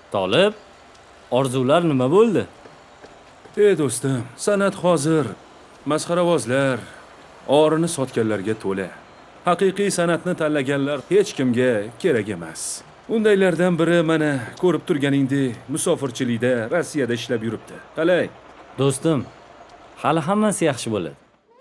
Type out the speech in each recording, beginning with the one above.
Tolib, orzular nima bo'ldi? Do'stim, san'at hozir masxaravozlar, orini sotganlarga to'la. Haqiqiy san'atni tanlaganlar hech kimga kerak emas. Undaylardan biri mana ko'rib turganingdek musofirchilikda Rossiyada ishlab yuribdi. Qalay? Do'stim, hali hammasi yaxshi bo'ladi.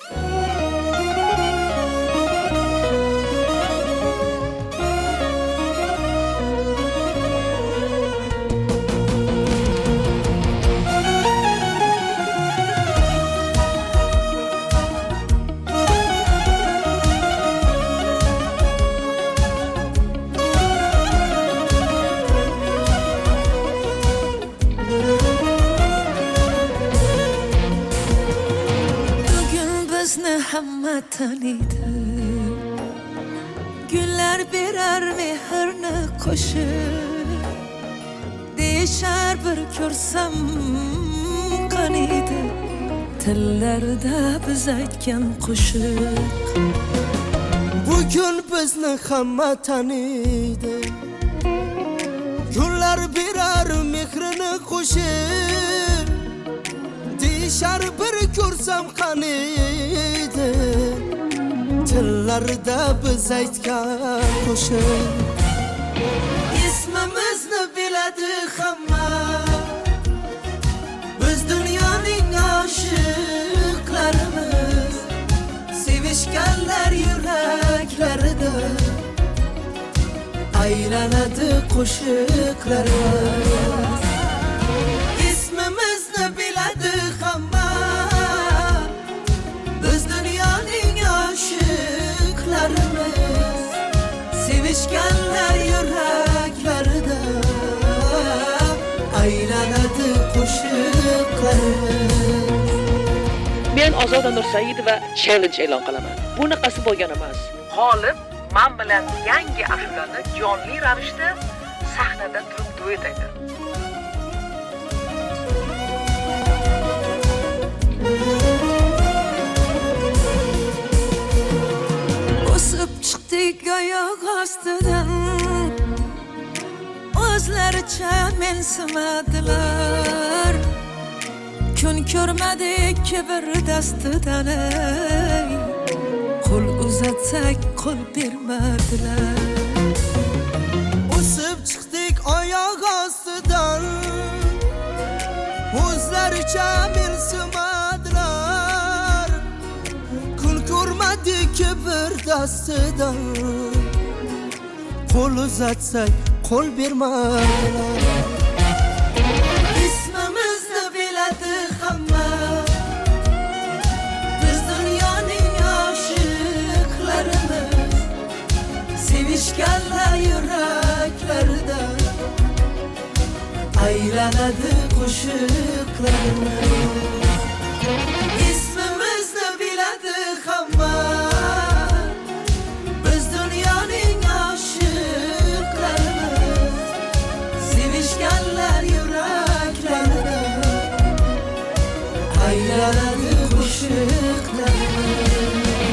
Hamma tanıydı. Güller birer mehrni qo'shib, deyishar bir ko'rsam qaniydi, tillarda biz aytgan qo'shiq. Bugün bizni hamma tanıydı. Güller birer mehrini qo'shib, deyishar bir ko'rsam qaniydi, tillarda biz aytgan qo'shiq. İsmimizni biladi hamma, biz dunyoning oshiqlarimiz, sevishganlar yuraklarida aylanadi qo'shiqlarimiz. İsmimizni biladi hamma, biz dunyoning oshiqlarimiz, sevishganlar yuraklarida aylanadi qo'shiqlarimiz. Men Ozoda Nursaidova challenge e'lon qilaman. Bunaqasi bo'lgan emas. G'olib men bilan yangi ashulani jonli ravishda sahnada turib duet aytadi. O'sib chiqdik oyoq ostidan, o'zlaricha mensimadilar. Kun ko'rmadik kibr dastidan, qo'l uzatsak qo'l bermadilar. O'sib chiqdik oyoq ostidan, o'zlaricha mensimadilar. Kun ko'rmadik kibr dastidan, qo'l uzatsak qo'l bermadilar. İsmimizni biladi hamma, biz dunyoning oshiqlarimiz, sevishganlar yuraklarida aylanadi qo'shiqlarimiz. İsmimizni biladi hamma, biz dunyoning oshiqlarimiz, sevishganlar yuraklarida aylanadi qo'shiqlarimiz.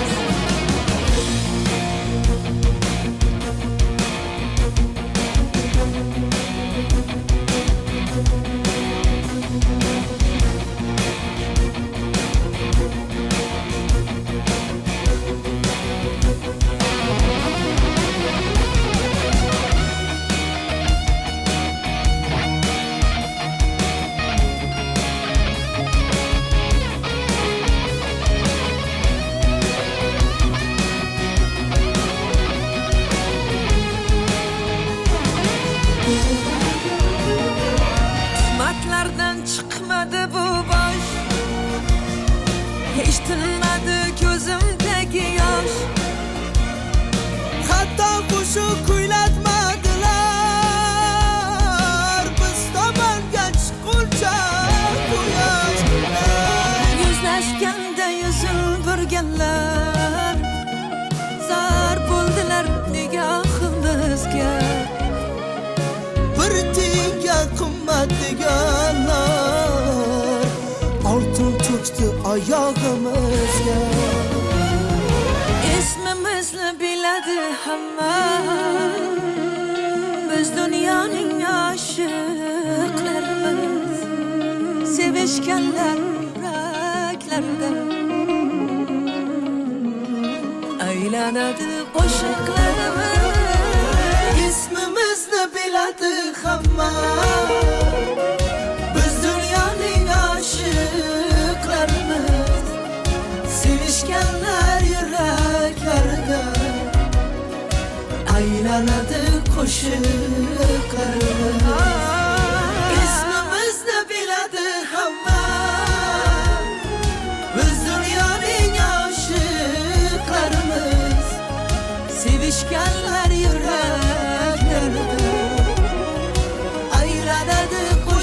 Tuhmatlardan chiqmadi bu bosh, hech tinmadi ko'zimdagi yosh. Hatto qo'shiq kuylatmadilar, biz tomonga chiqquncha quyosh. Yuzlashganda yuzin burganlar, zar bo'ldilar nigohimizga. Bir tiyinga qimmat deganlar, oltin to'kdi oyog'imizga. İsmimizni biladi hamma, biz dunyoning oshiq sevishganlar yuraklarda aylanadi qo'shiqlarimiz. İsmimizni biladi hamma, biz dunyoning oshiqlarimiz. Sevishganlar yuraklarda aylanadi qo'shiqlarimiz. İsmimizni biladi hamma, biz dunyoning oshiqlarimiz. Sevishganlar yuraklarda Aylanadi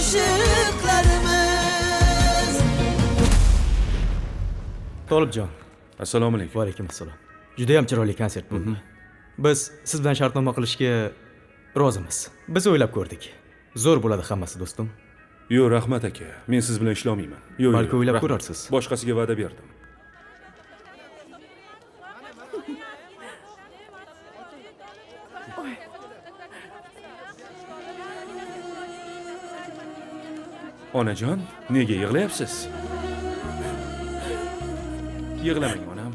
qo'shiqlarimiz. Tolibjon, Assalomu alaykum. va alaykum assalom. Juda ham chiroyli konsert bo'ldi. Biz siz bilan shartnoma qilishga rozimiz. Biz o'ylab ko'rdik. Zo'r bo'ladi hammasi, do'stim. Yo'q, rahmat aka. Men siz bilan ishlamayman. Yo'q, Balki o'ylab rahmat. ko'rarsiz. Boshqasiga va'da berdim. Onajon, nega yig'layapsiz? Yig'lamang onam.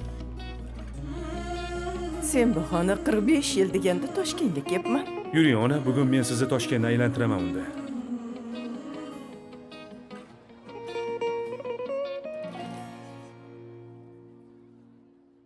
Sen bahona 45 yil deganda Toshkentga kelibman. Yuring ona, bugun men sizni Toshkentda aylantiraman unda.